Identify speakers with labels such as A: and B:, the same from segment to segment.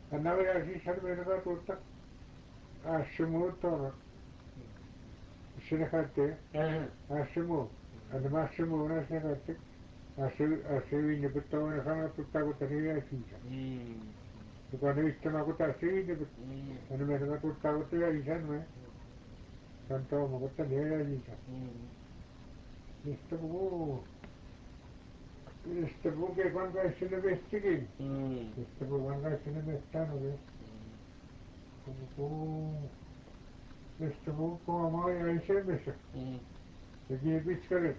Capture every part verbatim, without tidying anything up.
A: navegar sisään meidän katulta asumuuttoon sinne katteen asumuu anda asumuuna sinne katteen asu asuin pitää sanottu takuta niitä siitä joka niistä mä kuta siitä anda meidän katulta takuta ja isän me sanoo mä kuta niitä siitä mistä puhuu mistä puhuu kankai sinne vestikin mistä puhuu kankai sinne mestään oikein puhuu mistä puhuu maa ja isännössä teki pitkälle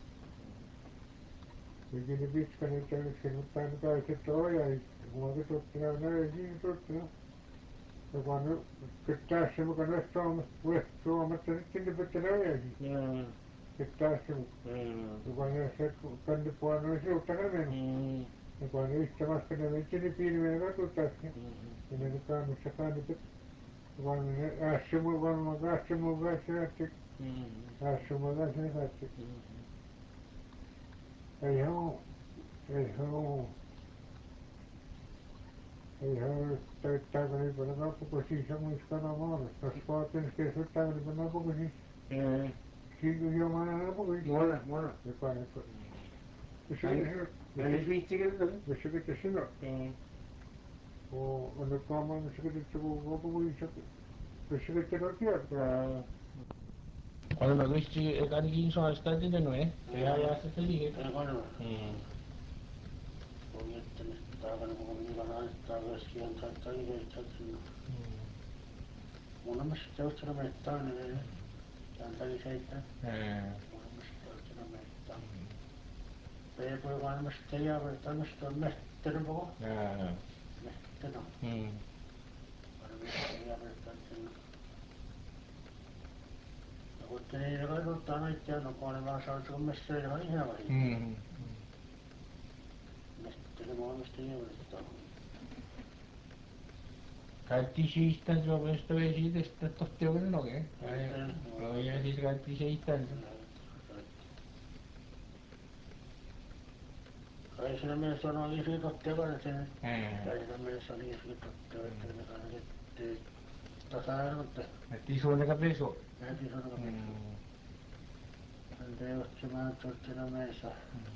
A: teki ne pitkälle täysin mutta aina kaiket ojai kun mä tuttina näin siinä tuttina joka nyt pitää se mukaan näistä Suomesta Suomesta sitten ne pitää näin pitää se joka näissä tänne puolella olisi uutta kämenen joka niistä vasta ne vitsi ne pienemmän katsotaan ja ne kaamissa kannattaa vaan ne assumu varmaan assumu kanssa näytti assumu kanssa näytti ei oo ei oo ei oo täyttääkö ne paljon kauppakosia samoiskana maanosta jos vaatteessa keskuttääkö ne paljon kauppakosia siinä on jomana kauppakosia
B: Mona, mona.
A: joka ne
B: Aina viitsikö
A: missä pitää sinua on ne kaamaa missä pitää kauppakosia missä pitää kiertää
C: Cuando me viste el cariño son hasta de nueve, que ya ya se te dije.
B: Bueno, voy a tener que estar con un canal, estar recién tratando y tratando. Una más que otra me está en el tanta licencia. Una más que otra me está. Pero pues cuando me esté ya, pero está me está me está un poco. Me está no. Cuando me esté ya, pero está en Mutta niin ne vaikuttaa noittia, no kun ne vaan saa Suomessa ja ihan ihan vahinko. Mistä se maailmasta jäävät on?
C: Kaikki siistään Suomesta vei siitä sitten tohti oikein oikein. Ja siis kaikki siistään.
B: Kai siinä mielessä on oli siitä tohtiakaan sen. Kai siinä mielessä oli siitä tohtiakaan, että ne kannattaa tasa-arvotta.
C: Että suunnaka pesu.
B: Näin suunnaka pesu. Hän teivät se maan tohtiana mielessä.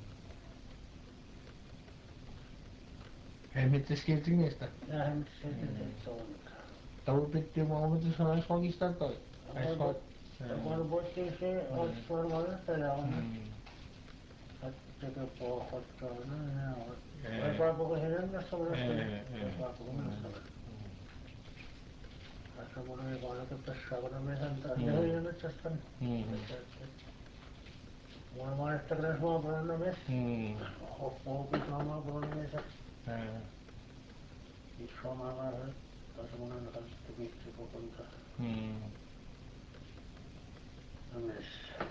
C: Hemmittäis Kiltingistä?
B: Ja hemmittäis Kiltingistä on.
C: Tavu pitää mua omitus on edes oikeastaan toi.
B: Kun puhuttiin se, olisi varmaan yhtäjä on. Tekee pohjattaa, no ne on. Ei kaapuko se ennässä ole? Ei kaapuko ennässä ole. Tässä mun ei vaan tässä kun me sentään. Ne ei metsästä. Mulla vaan että kyllä suomalainen mies. Hoppuukin suomalainen mies. Suomalainen. Tässä mun on kannattu vitsi kokonta. Mies.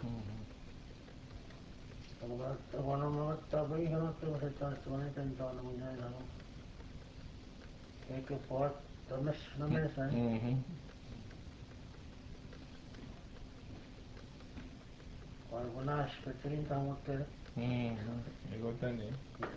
B: Kun on ottaa viihanat, jos ei taas tuon eteen taanut, niin näin on. Eikö puhut tämmössä nämessä? Kun on naaspettelin tammutteella.
C: Eikö tänne?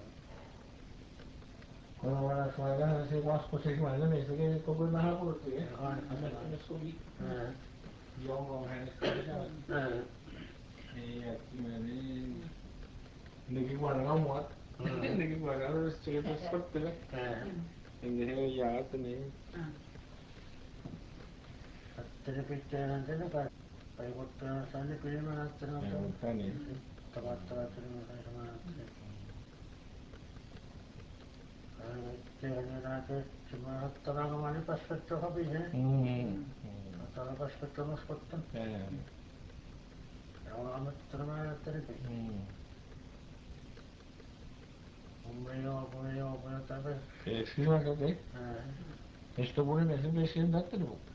C: Kun on varas vai vähän se vaskosis mä en mistä kenet koko vähän puhuttiin. Mä sovi. Jonko hänestä pitää. Ei äkki mä niin. Nyki kuaranga muat. Nyki kuaranga se tuossa sottele. Enkä se jaat niin.
B: Ajattele pitää näin kai. Vaikuttaa tänne kylmän ajattele.
C: Vaikuttaa niin.
B: Tavattava kylmän kai saman ajattele. Tehän ne näkee, että mä ottavan omani kasvettu hapiseen. Ottavan kasvettu nuskottan. Ja on ammettuna mä ajattelin. Mun ei oo, kun ei oo, kun jotain pesä.
C: Eikö kyllä käy? Mistä puhuin ensin peskin tattelu?